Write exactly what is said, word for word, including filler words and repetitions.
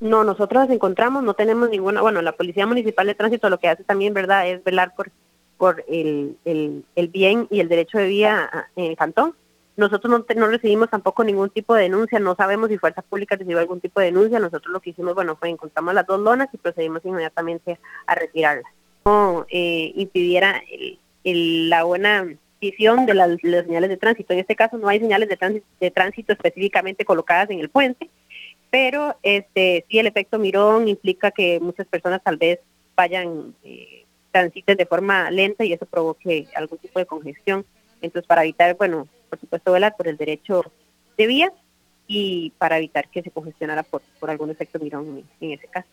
No, nosotros las encontramos, no tenemos ninguna, bueno, la Policía Municipal de Tránsito lo que hace también, ¿verdad?, es velar por por el, el, el bien y el derecho de vía en el cantón. Nosotros no, te, no recibimos tampoco ningún tipo de denuncia, no sabemos si Fuerza Pública recibió algún tipo de denuncia. Nosotros lo que hicimos, bueno, fue encontramos las dos lonas y procedimos inmediatamente a retirarlas. No eh, impidiera el, el, la buena visión de las, de las señales de tránsito. En este caso no hay señales de tránsito, de tránsito específicamente colocadas en el puente, pero este sí el efecto mirón implica que muchas personas tal vez vayan... Eh, transiten de forma lenta y eso provoque algún tipo de congestión. Entonces, para evitar, bueno, por supuesto, velar por el derecho de vía y para evitar que se congestionara por, por algún efecto mirón en, en ese caso.